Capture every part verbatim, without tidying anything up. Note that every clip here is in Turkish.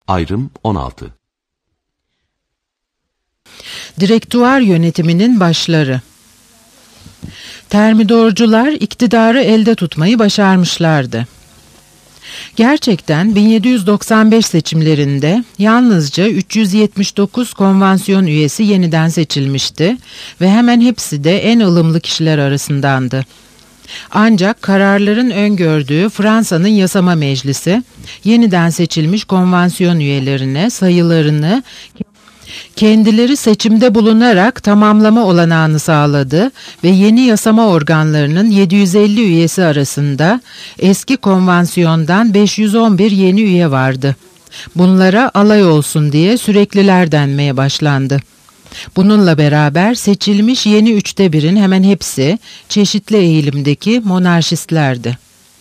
Ayrım on altı. Direktüar yönetiminin başları. Termidorcular iktidarı elde tutmayı başarmışlardı. Gerçekten bin yedi yüz doksan beş seçimlerinde yalnızca üç yüz yetmiş dokuz konvansiyon üyesi yeniden seçilmişti ve hemen hepsi de en ılımlı kişiler arasındandı. Ancak kararların öngördüğü Fransa'nın yasama meclisi yeniden seçilmiş konvansiyon üyelerine sayılarını kendileri seçimde bulunarak tamamlama olanağını sağladı ve yeni yasama organlarının yedi yüz elli üyesi arasında eski konvansiyondan beş yüz on bir yeni üye vardı. Bunlara alay olsun diye sürekliler denmeye başlandı. Bununla beraber seçilmiş yeni üçte birin hemen hepsi çeşitli eğilimdeki monarşistlerdi.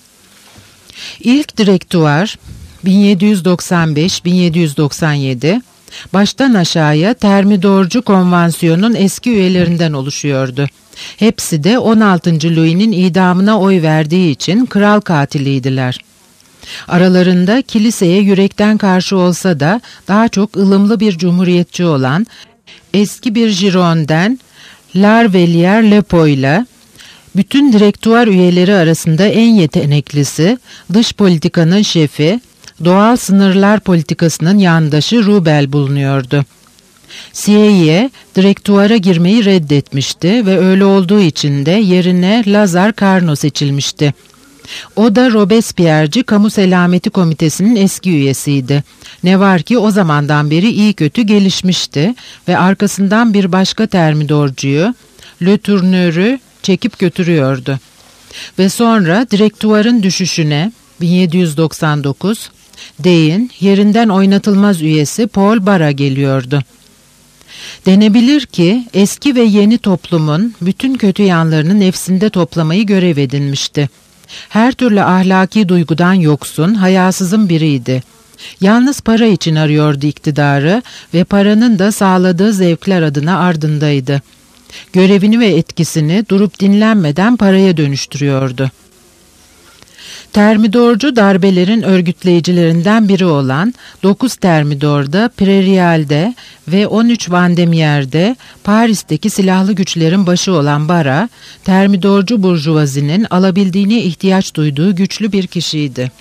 İlk direktüar bin yedi yüz doksan beş bin yedi yüz doksan yedi baştan aşağıya Termidorcu konvansiyonun eski üyelerinden oluşuyordu. Hepsi de on altıncı Louis'nin idamına oy verdiği için kral katiliydiler. Aralarında kiliseye yürekten karşı olsa da daha çok ılımlı bir cumhuriyetçi olan eski bir Girondin, L'Arvellière-le-Pont ile bütün direktüar üyeleri arasında en yeteneklisi, dış politikanın şefi, doğal sınırlar politikasının yandaşı Rubel bulunuyordu. Sieyes direktüara girmeyi reddetmişti ve öyle olduğu için de yerine Lazare Carnot seçilmişti. O da Robespierre'ci Kamu Selameti Komitesi'nin eski üyesiydi. Ne var ki o zamandan beri iyi kötü gelişmişti ve arkasından bir başka termidorcuyu, Le Tourneur'ü çekip götürüyordu. Ve sonra direktüarın düşüşüne bin yedi yüz doksan dokuz Dey'in yerinden oynatılmaz üyesi Paul Bara geliyordu. Denebilir ki eski ve yeni toplumun bütün kötü yanlarını nefsinde toplamayı görev edinmişti. Her türlü ahlaki duygudan yoksun, hayasızın biriydi. Yalnız para için arıyordu iktidarı ve paranın da sağladığı zevkler adına ardındaydı. Görevini ve etkisini durup dinlenmeden paraya dönüştürüyordu. Termidorcu darbelerin örgütleyicilerinden biri olan dokuz Termidor'da, Prairial'de ve on üç Vendémiair'de Paris'teki silahlı güçlerin başı olan Bara, Termidorcu burjuvazinin alabildiğine ihtiyaç duyduğu güçlü bir kişiydi.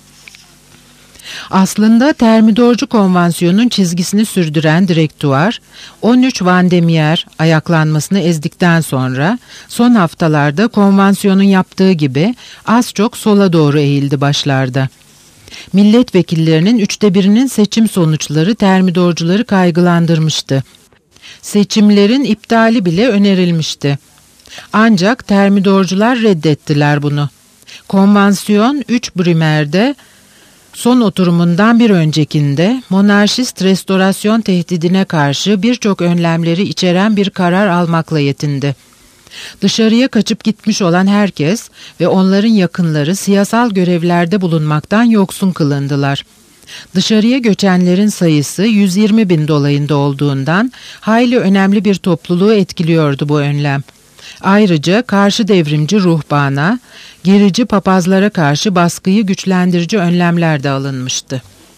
Aslında Termidorcu konvansiyonun çizgisini sürdüren direktüar, on üç Vendémiair ayaklanmasını ezdikten sonra son haftalarda konvansiyonun yaptığı gibi az çok sola doğru eğildi başlarda. Milletvekillerinin üçte birinin seçim sonuçları Termidorcuları kaygılandırmıştı. Seçimlerin iptali bile önerilmişti. Ancak Termidorcular reddettiler bunu. Konvansiyon üç Brumair'de son oturumundan bir öncekinde monarşist restorasyon tehdidine karşı birçok önlemleri içeren bir karar almakla yetindi. Dışarıya kaçıp gitmiş olan herkes ve onların yakınları siyasal görevlerde bulunmaktan yoksun kılındılar. Dışarıya göçenlerin sayısı yüz yirmi bin dolayında olduğundan hayli önemli bir topluluğu etkiliyordu bu önlem. Ayrıca karşı devrimci ruhbana, gerici papazlara karşı baskıyı güçlendirici önlemler de alınmıştı.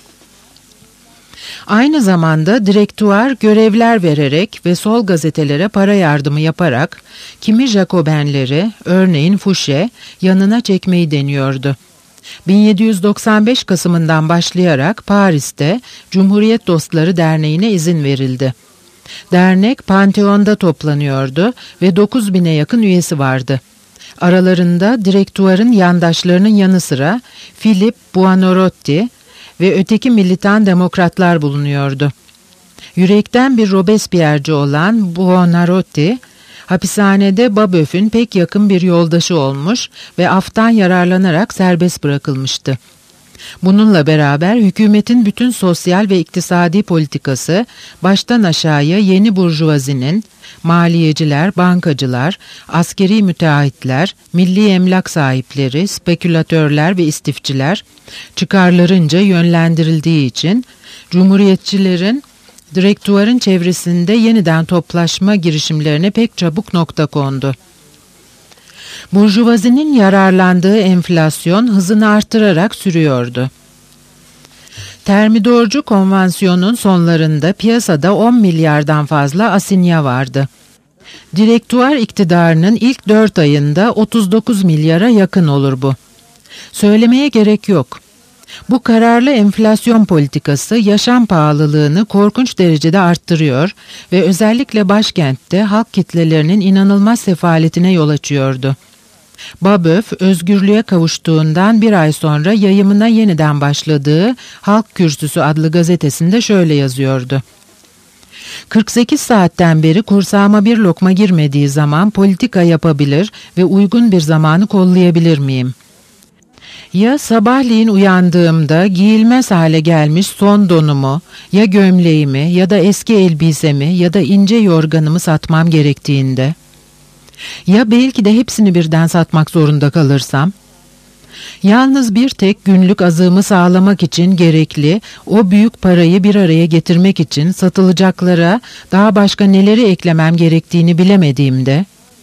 Aynı zamanda direktüar görevler vererek ve sol gazetelere para yardımı yaparak kimi Jacobenleri, örneğin Fouché, yanına çekmeyi deniyordu. bin yedi yüz doksan beş Kasım'ından başlayarak Paris'te Cumhuriyet Dostları Derneği'ne izin verildi. Dernek Pantheon'da toplanıyordu ve dokuz bine yakın üyesi vardı. Aralarında direktüarın yandaşlarının yanı sıra Philippe Buonarroti ve öteki militan demokratlar bulunuyordu. Yürekten bir Robespierre'ci olan Buonarroti, hapishanede Babeuf'ün pek yakın bir yoldaşı olmuş ve aftan yararlanarak serbest bırakılmıştı. Bununla beraber hükümetin bütün sosyal ve iktisadi politikası baştan aşağıya yeni burjuvazinin, maliyeciler, bankacılar, askeri müteahhitler, milli emlak sahipleri, spekülatörler ve istifçiler çıkarlarınca yönlendirildiği için cumhuriyetçilerin direktüarın çevresinde yeniden toplaşma girişimlerine pek çabuk nokta kondu. Burjuvazinin yararlandığı enflasyon hızını artırarak sürüyordu. Termidorcu konvansiyonun sonlarında piyasada on milyardan fazla asinya vardı. Direktuar iktidarının ilk dört ayında otuz dokuz milyara yakın olur bu. Söylemeye gerek yok. Bu kararlı enflasyon politikası yaşam pahalılığını korkunç derecede arttırıyor ve özellikle başkentte halk kitlelerinin inanılmaz sefaletine yol açıyordu. Babeuf, özgürlüğe kavuştuğundan bir ay sonra yayımına yeniden başladığı Halk Kürsüsü adlı gazetesinde şöyle yazıyordu. kırk sekiz saatten beri kursağıma bir lokma girmediği zaman politika yapabilir ve uygun bir zamanı kollayabilir miyim? Ya sabahleyin uyandığımda giyilmez hale gelmiş son donumu, ya gömleğimi ya da eski elbisemi ya da ince yorganımı satmam gerektiğinde, ya belki de hepsini birden satmak zorunda kalırsam, yalnız bir tek günlük azığımı sağlamak için gerekli o büyük parayı bir araya getirmek için satılacaklara daha başka neleri eklemem gerektiğini bilemediğimde,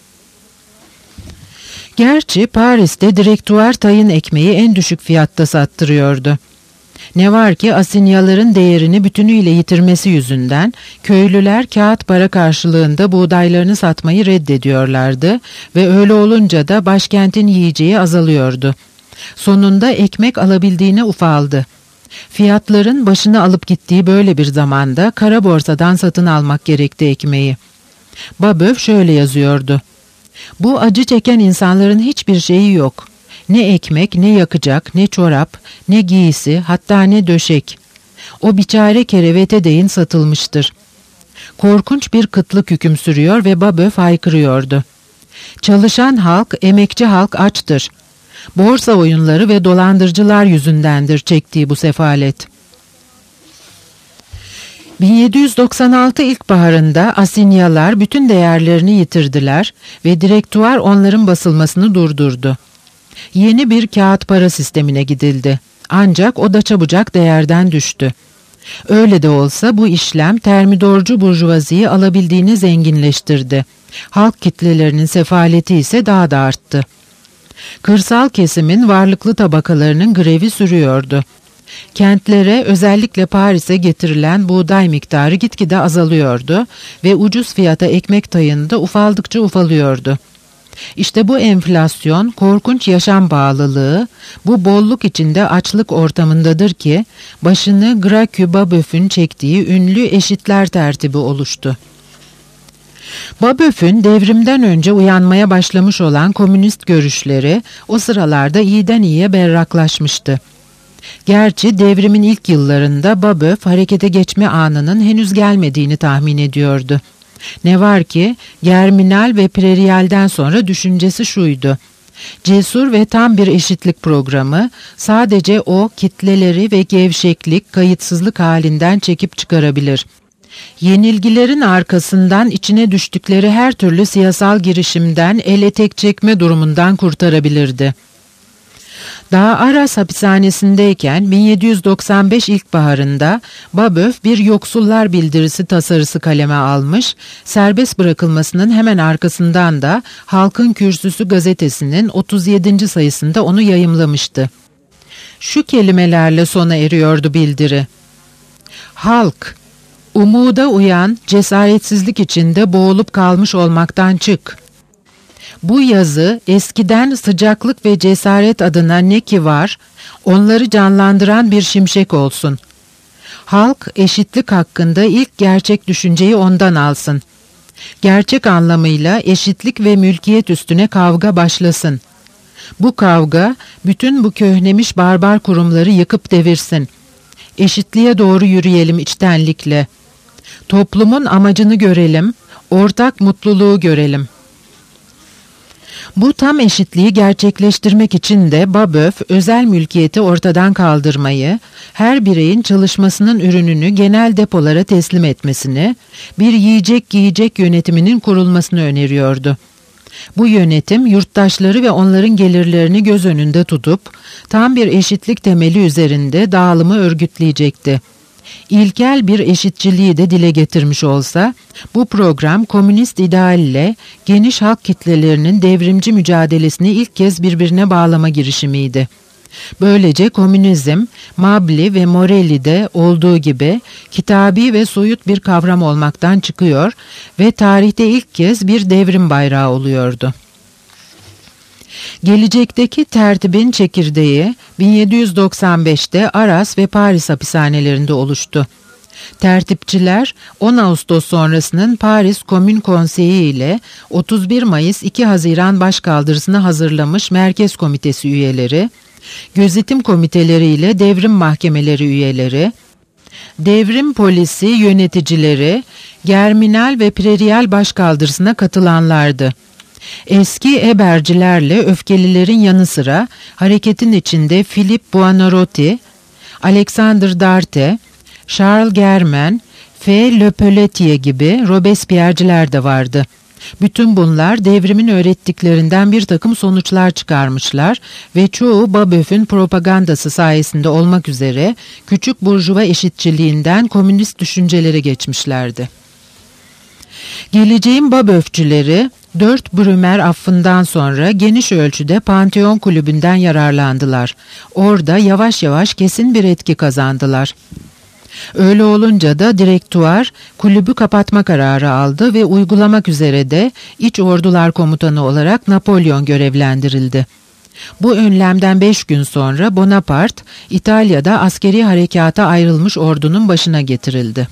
gerçi Paris'te direktuar tayin ekmeği en düşük fiyatta sattırıyordu. Ne var ki asinyaların değerini bütünüyle yitirmesi yüzünden köylüler kağıt para karşılığında buğdaylarını satmayı reddediyorlardı ve öyle olunca da başkentin yiyeceği azalıyordu. Sonunda ekmek alabildiğine ufaldı. Fiyatların başını alıp gittiği böyle bir zamanda kara borsadan satın almak gerekti ekmeği. Babeuf şöyle yazıyordu. Bu acı çeken insanların hiçbir şeyi yok. Ne ekmek, ne yakacak, ne çorap, ne giysi, hatta ne döşek. O biçare kerevete değin satılmıştır. Korkunç bir kıtlık hüküm sürüyor ve Babeuf haykırıyordu. Çalışan halk, emekçi halk açtır. Borsa oyunları ve dolandırıcılar yüzündendir çektiği bu sefalet. bin yedi yüz doksan altı ilkbaharında asinyalar bütün değerlerini yitirdiler ve direktuar onların basılmasını durdurdu. Yeni bir kağıt para sistemine gidildi. Ancak o da çabucak değerden düştü. Öyle de olsa bu işlem termidorcu burjuvaziyi alabildiğini zenginleştirdi. Halk kitlelerinin sefaleti ise daha da arttı. Kırsal kesimin varlıklı tabakalarının grevi sürüyordu. Kentlere, özellikle Paris'e getirilen buğday miktarı gitgide azalıyordu ve ucuz fiyata ekmek tayını da ufaldıkça ufalıyordu. İşte bu enflasyon, korkunç yaşam pahalılığı, bu bolluk içinde açlık ortamındadır ki başını Gracchus Babeuf'ün çektiği ünlü eşitler tertibi oluştu. Babeuf'ün devrimden önce uyanmaya başlamış olan komünist görüşleri o sıralarda iyiden iyiye berraklaşmıştı. Gerçi devrimin ilk yıllarında Babeuf harekete geçme anının henüz gelmediğini tahmin ediyordu. Ne var ki Germinal ve Prairial'den sonra düşüncesi şuydu. Cesur ve tam bir eşitlik programı sadece o kitleleri ve gevşeklik, kayıtsızlık halinden çekip çıkarabilir. Yenilgilerin arkasından içine düştükleri her türlü siyasal girişimden el etek çekme durumundan kurtarabilirdi. Daha Arras hapishanesindeyken bin yedi yüz doksan beş ilkbaharında Babeuf bir yoksullar bildirisi tasarısı kaleme almış, serbest bırakılmasının hemen arkasından da Halkın Kürsüsü gazetesinin otuz yedinci sayısında onu yayımlamıştı. Şu kelimelerle sona eriyordu bildiri. Halk, umuda uyan, cesaretsizlik içinde boğulup kalmış olmaktan çık. Bu yazı eskiden sıcaklık ve cesaret adına ne ki var, onları canlandıran bir şimşek olsun. Halk eşitlik hakkında ilk gerçek düşünceyi ondan alsın. Gerçek anlamıyla eşitlik ve mülkiyet üstüne kavga başlasın. Bu kavga bütün bu köhnemiş barbar kurumları yıkıp devirsin. Eşitliğe doğru yürüyelim içtenlikle. Toplumun amacını görelim, ortak mutluluğu görelim. Bu tam eşitliği gerçekleştirmek için de Babeuf özel mülkiyeti ortadan kaldırmayı, her bireyin çalışmasının ürününü genel depolara teslim etmesini, bir yiyecek giyecek yönetiminin kurulmasını öneriyordu. Bu yönetim yurttaşları ve onların gelirlerini göz önünde tutup tam bir eşitlik temeli üzerinde dağılımı örgütleyecekti. İlkel bir eşitçiliği de dile getirmiş olsa, bu program komünist idealle geniş halk kitlelerinin devrimci mücadelesini ilk kez birbirine bağlama girişimiydi. Böylece komünizm, Mably ve Morelli'de olduğu gibi kitabi ve soyut bir kavram olmaktan çıkıyor ve tarihte ilk kez bir devrim bayrağı oluyordu. Gelecekteki tertibin çekirdeği bin yedi yüz doksan beşte Arras ve Paris hapishanelerinde oluştu. Tertipçiler on Ağustos sonrasının Paris Komün Konseyi ile otuz bir Mayıs iki Haziran başkaldırısını hazırlamış Merkez Komitesi üyeleri, gözetim komiteleri ile devrim mahkemeleri üyeleri, devrim polisi yöneticileri, Germinal ve Prairial başkaldırısına katılanlardı. Eski Ebercilerle öfkelilerin yanı sıra hareketin içinde Philippe Buonarroti, Alexandre Darte, Charles Germain, F. Le Pelletier gibi Robespierre'ciler de vardı. Bütün bunlar devrimin öğrettiklerinden bir takım sonuçlar çıkarmışlar ve çoğu Babeuf'ün propagandası sayesinde olmak üzere küçük burjuva eşitçiliğinden komünist düşüncelere geçmişlerdi. Geleceğin Babeuf'çüleri dört Brumaire affından sonra geniş ölçüde Pantheon Kulübü'nden yararlandılar. Orada yavaş yavaş kesin bir etki kazandılar. Öyle olunca da direktuar kulübü kapatma kararı aldı ve uygulamak üzere de İç Ordular Komutanı olarak Napolyon görevlendirildi. Bu önlemden beş gün sonra Bonaparte, İtalya'da askeri harekata ayrılmış ordunun başına getirildi.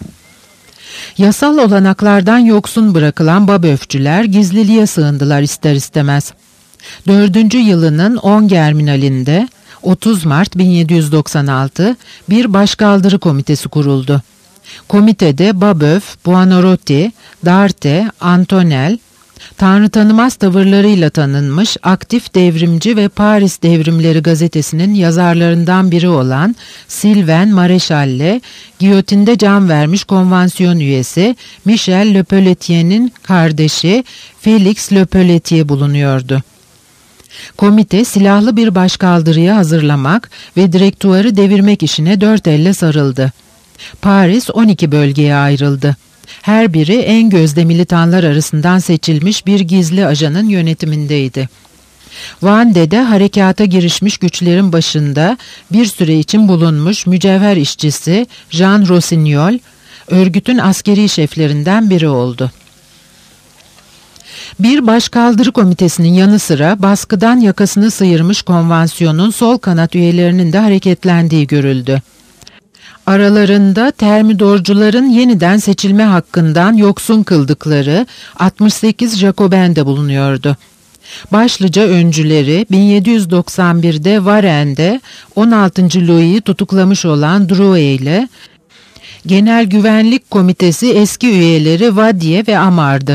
Yasal olanaklardan yoksun bırakılan Babeuf'çüler gizliliğe sığındılar ister istemez. Dördüncü yılının on Germinalinde otuz Mart bin yedi yüz doksan altı bir başkaldırı komitesi kuruldu. Komitede Babeuf, Buonarroti, Darte, Antonel, Tanrı tanımaz tavırlarıyla tanınmış aktif devrimci ve Paris Devrimleri gazetesinin yazarlarından biri olan Sylvain Maréchal'le giyotinde can vermiş konvansiyon üyesi Michel Le Pelletier'in kardeşi Félix Le Pelletier bulunuyordu. Komite silahlı bir başkaldırıya hazırlamak ve direktuarı devirmek işine dört elle sarıldı. Paris on iki bölgeye ayrıldı. Her biri en gözde militanlar arasından seçilmiş bir gizli ajanın yönetimindeydi. Van'de harekata girişmiş güçlerin başında bir süre için bulunmuş mücevher işçisi Jean Rossignol, örgütün askeri şeflerinden biri oldu. Bir başkaldırı komitesinin yanı sıra baskıdan yakasını sıyırmış konvansiyonun sol kanat üyelerinin de hareketlendiği görüldü. Aralarında termidorcuların yeniden seçilme hakkından yoksun kıldıkları altmış sekiz Jacoben de bulunuyordu. Başlıca öncüleri bin yedi yüz doksan birde Varen'de on altıncı Louis'i tutuklamış olan Drouet ile Genel Güvenlik Komitesi eski üyeleri Vadier ve Amar'dı.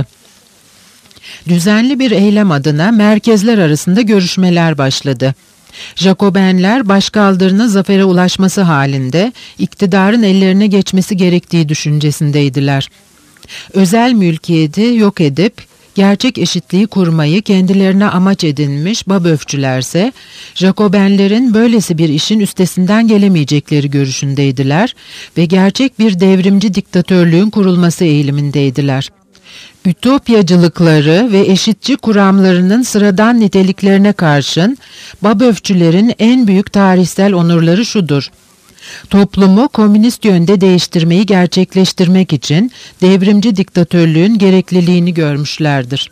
Düzenli bir eylem adına merkezler arasında görüşmeler başladı. Jacobenler başkaldırının zafere ulaşması halinde iktidarın ellerine geçmesi gerektiği düşüncesindeydiler. Özel mülkiyeti yok edip gerçek eşitliği kurmayı kendilerine amaç edinmiş Babeuf'çülerse Jacobenlerin böylesi bir işin üstesinden gelemeyecekleri görüşündeydiler ve gerçek bir devrimci diktatörlüğün kurulması eğilimindeydiler. Ütopyacılıkları ve eşitçi kuramlarının sıradan niteliklerine karşın Babeuf'çülerin en büyük tarihsel onurları şudur: toplumu komünist yönde değiştirmeyi gerçekleştirmek için devrimci diktatörlüğün gerekliliğini görmüşlerdir.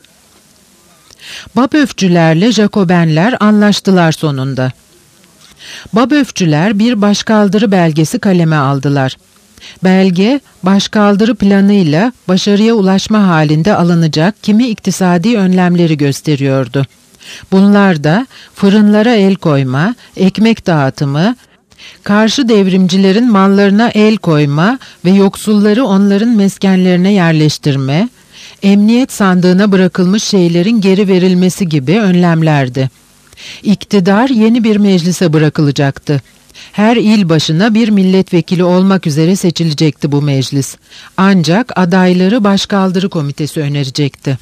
Babeuf'çülerle Jacobenler anlaştılar sonunda. Babeuf'çüler bir başkaldırı belgesi kaleme aldılar. Belge, başkaldırı planıyla başarıya ulaşma halinde alınacak kimi iktisadi önlemleri gösteriyordu. Bunlar da fırınlara el koyma, ekmek dağıtımı, karşı devrimcilerin mallarına el koyma ve yoksulları onların meskenlerine yerleştirme, emniyet sandığına bırakılmış şeylerin geri verilmesi gibi önlemlerdi. İktidar yeni bir meclise bırakılacaktı. Her il başına bir milletvekili olmak üzere seçilecekti bu meclis. Ancak adayları başkaldırı komitesi önerecekti.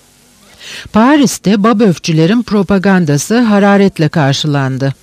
Paris'te Babeuf'çülerin propagandası hararetle karşılandı.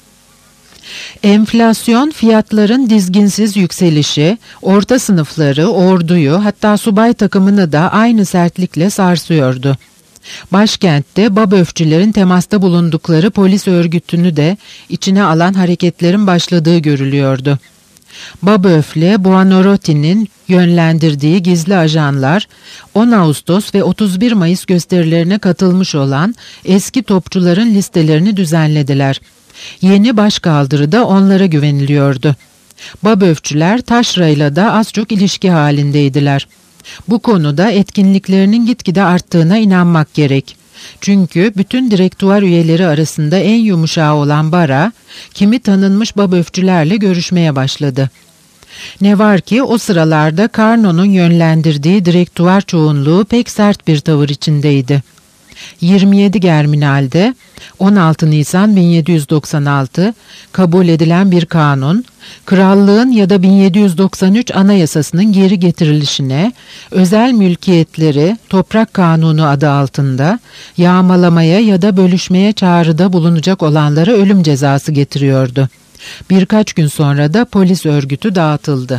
Enflasyon, fiyatların dizginsiz yükselişi, orta sınıfları, orduyu, hatta subay takımını da aynı sertlikle sarsıyordu. Başkentte Babeufçülerin temasta bulundukları polis örgütünü de içine alan hareketlerin başladığı görülüyordu. Babeuf'le Buonarroti'nin yönlendirdiği gizli ajanlar on Ağustos ve otuz bir Mayıs gösterilerine katılmış olan eski topçuların listelerini düzenlediler. Yeni başkaldırı da onlara güveniliyordu. Babeufçüler taşrayla da az çok ilişki halindeydiler. Bu konuda etkinliklerinin gitgide arttığına inanmak gerek. Çünkü bütün direktuvar üyeleri arasında en yumuşağı olan Bara, kimi tanınmış Babeufçülerle görüşmeye başladı. Ne var ki o sıralarda Carnot'un yönlendirdiği direktuvar çoğunluğu pek sert bir tavır içindeydi. yirmi yedi Germinal'de on altı Nisan bin yedi yüz doksan altı kabul edilen bir kanun, krallığın ya da bin yedi yüz doksan üç anayasasının geri getirilişine, özel mülkiyetleri toprak kanunu adı altında yağmalamaya ya da bölüşmeye çağrıda bulunacak olanlara ölüm cezası getiriyordu. Birkaç gün sonra da polis örgütü dağıtıldı.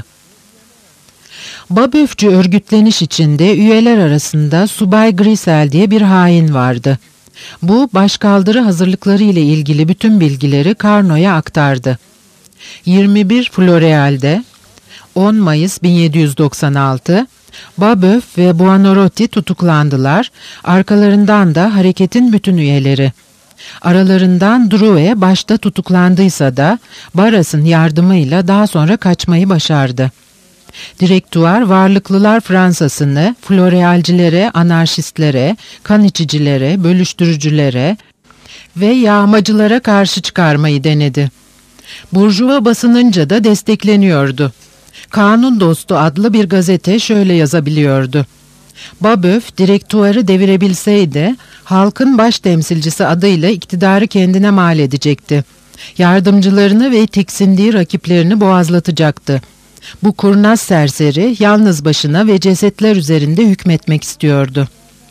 Babeufçu örgütleniş içinde üyeler arasında Subay Grisel diye bir hain vardı. Bu başkaldırı hazırlıkları ile ilgili bütün bilgileri Carnot'a aktardı. yirmi bir Floreal'de on Mayıs bin yedi yüz doksan altı Babeuf ve Buonarroti tutuklandılar, arkalarından da hareketin bütün üyeleri. Aralarından Drouet başta tutuklandıysa da Barras'ın yardımıyla daha sonra kaçmayı başardı. Direktuvar varlıklılar Fransa'sını Florealcilere, anarşistlere, kan içicilere, bölüştürücülere ve yağmacılara karşı çıkarmayı denedi. Burjuva basınınca da destekleniyordu. Kanun Dostu adlı bir gazete şöyle yazabiliyordu: Babeuf direktuvarı devirebilseydi halkın baş temsilcisi adıyla iktidarı kendine mal edecekti. Yardımcılarını ve tiksindiği rakiplerini boğazlatacaktı. Bu kurnaz serseri yalnız başına ve cesetler üzerinde hükmetmek istiyordu.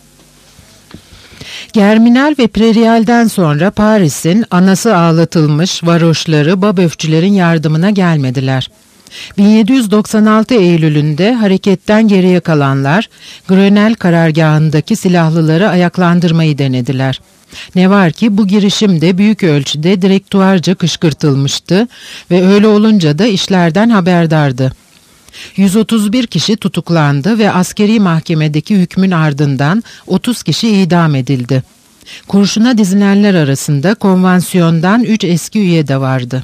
Germinal ve Prairial'den sonra Paris'in anası ağlatılmış varoşları Babeufçülerin yardımına gelmediler. bin yedi yüz doksan altı Eylül'ünde hareketten geriye kalanlar Grenelle karargahındaki silahlıları ayaklandırmayı denediler. Ne var ki bu girişim de büyük ölçüde direktuvarca kışkırtılmıştı ve öyle olunca da işlerden haberdardı. yüz otuz bir kişi tutuklandı ve askeri mahkemedeki hükmün ardından otuz kişi idam edildi. Kurşuna dizilenler arasında konvansiyondan üç eski üye de vardı.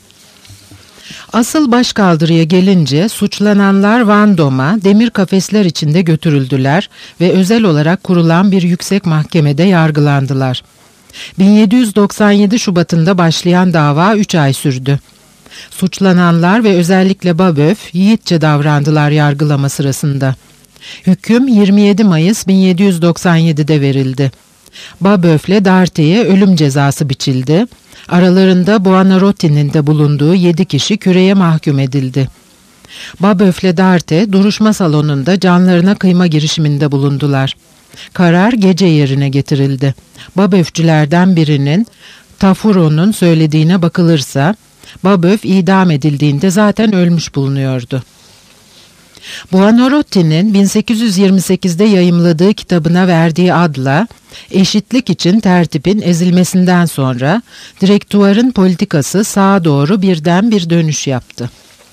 Asıl başkaldırıya gelince suçlananlar Vendôme'a demir kafesler içinde götürüldüler ve özel olarak kurulan bir yüksek mahkemede yargılandılar. bin yedi yüz doksan yedi Şubat'ında başlayan dava üç ay sürdü. Suçlananlar ve özellikle Babeuf yiğitçe davrandılar yargılama sırasında. Hüküm yirmi yedi Mayıs bin yedi yüz doksan yedi'de verildi. Babeuf'le Dartey'e ölüm cezası biçildi. Aralarında Buonarroti'nin de bulunduğu yedi kişi küreye mahkum edildi. Babeuf'le Darte duruşma salonunda canlarına kıyma girişiminde bulundular. Karar gece yerine getirildi. Babeufçülerden birinin, Tafuro'nun söylediğine bakılırsa, Babeuf idam edildiğinde zaten ölmüş bulunuyordu. Buonarroti'nin bin sekiz yüz yirmi sekiz'de yayımladığı kitabına verdiği adla eşitlik için tertibin ezilmesinden sonra direktuvarın politikası sağa doğru birden bir dönüş yaptı.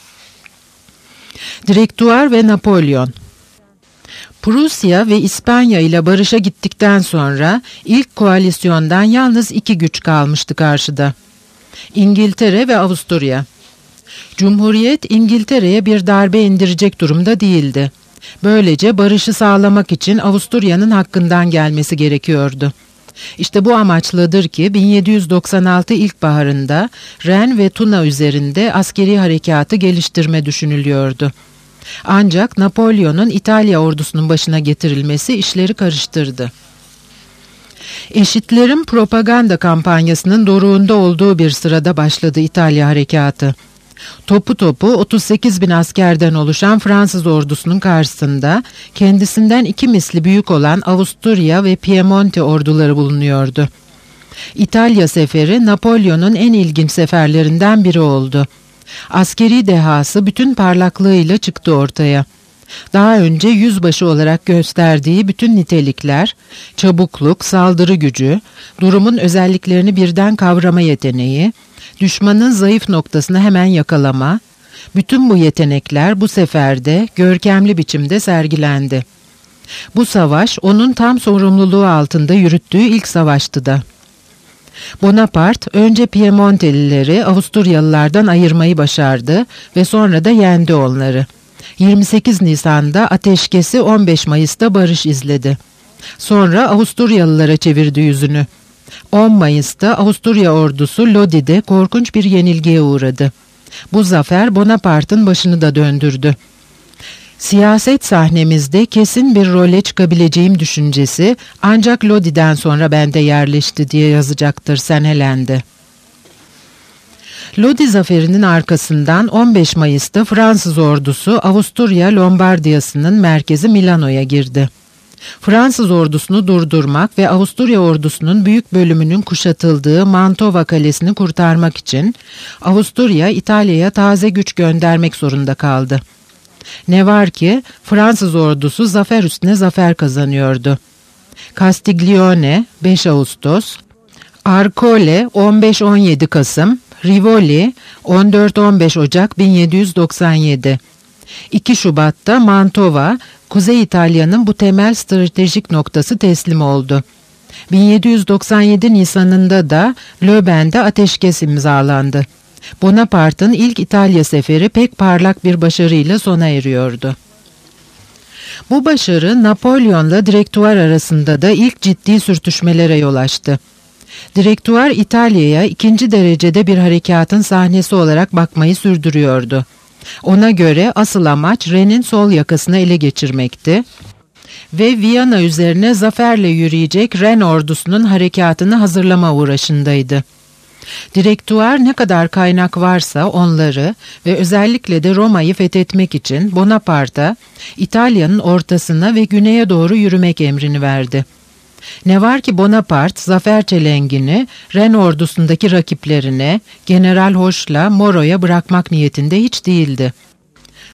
Direktuvar ve Napolyon. Prusya ve İspanya ile barışa gittikten sonra ilk koalisyondan yalnız iki güç kalmıştı karşıda: İngiltere ve Avusturya. Cumhuriyet İngiltere'ye bir darbe indirecek durumda değildi. Böylece barışı sağlamak için Avusturya'nın hakkından gelmesi gerekiyordu. İşte bu amaçladır ki bin yedi yüz doksan altı ilkbaharında Ren ve Tuna üzerinde askeri harekatı geliştirme düşünülüyordu. Ancak Napolyon'un İtalya ordusunun başına getirilmesi işleri karıştırdı. Eşitlerin propaganda kampanyasının doruğunda olduğu bir sırada başladı İtalya harekatı. Topu topu otuz sekiz bin askerden oluşan Fransız ordusunun karşısında kendisinden iki misli büyük olan Avusturya ve Piemonte orduları bulunuyordu. İtalya seferi Napolyon'un en ilginç seferlerinden biri oldu. Askeri dehası bütün parlaklığıyla çıktı ortaya. Daha önce yüzbaşı olarak gösterdiği bütün nitelikler, çabukluk, saldırı gücü, durumun özelliklerini birden kavrama yeteneği, düşmanın zayıf noktasını hemen yakalama, bütün bu yetenekler bu seferde görkemli biçimde sergilendi. Bu savaş onun tam sorumluluğu altında yürüttüğü ilk savaştı da. Bonaparte önce Piemontelileri Avusturyalılardan ayırmayı başardı ve sonra da yendi onları. yirmi sekiz Nisan'da ateşkesi, on beş Mayıs'ta barış izledi. Sonra Avusturyalılara çevirdi yüzünü. on Mayıs'ta Avusturya ordusu Lodi'de korkunç bir yenilgiye uğradı. Bu zafer Bonaparte'ın başını da döndürdü. Siyaset sahnemizde kesin bir role çıkabileceğim düşüncesi ancak Lodi'den sonra bende yerleşti diye yazacaktır Saint-Hélen'de. Lodi zaferinin arkasından on beş Mayıs'ta Fransız ordusu Avusturya Lombardiyası'nın merkezi Milano'ya girdi. Fransız ordusunu durdurmak ve Avusturya ordusunun büyük bölümünün kuşatıldığı Mantova kalesini kurtarmak için Avusturya İtalya'ya taze güç göndermek zorunda kaldı. Ne var ki Fransız ordusu zafer üstüne zafer kazanıyordu. Castiglione beş Ağustos, Arcole on beş on yedi Kasım, Rivoli on dört on beş Ocak bin yedi yüz doksan yedi. iki Şubat'ta Mantova, Kuzey İtalya'nın bu temel stratejik noktası teslim oldu. bin yedi yüz doksan yedi Nisan'ında da Löben'de ateşkes imzalandı. Bonaparte'ın ilk İtalya seferi pek parlak bir başarıyla sona eriyordu. Bu başarı Napolyon'la Direktuvar arasında da ilk ciddi sürtüşmelere yol açtı. Direktuvar İtalya'ya ikinci derecede bir harekatın sahnesi olarak bakmayı sürdürüyordu. Ona göre asıl amaç Ren'in sol yakasını ele geçirmekti ve Viyana üzerine zaferle yürüyecek Ren ordusunun harekatını hazırlama uğraşındaydı. Direktuvar ne kadar kaynak varsa onları ve özellikle de Roma'yı fethetmek için Bonaparte'a İtalya'nın ortasına ve güneye doğru yürümek emrini verdi. Ne var ki Bonaparte zafer çelengini Ren ordusundaki rakiplerine General Hoche'la Moreau'ya bırakmak niyetinde hiç değildi.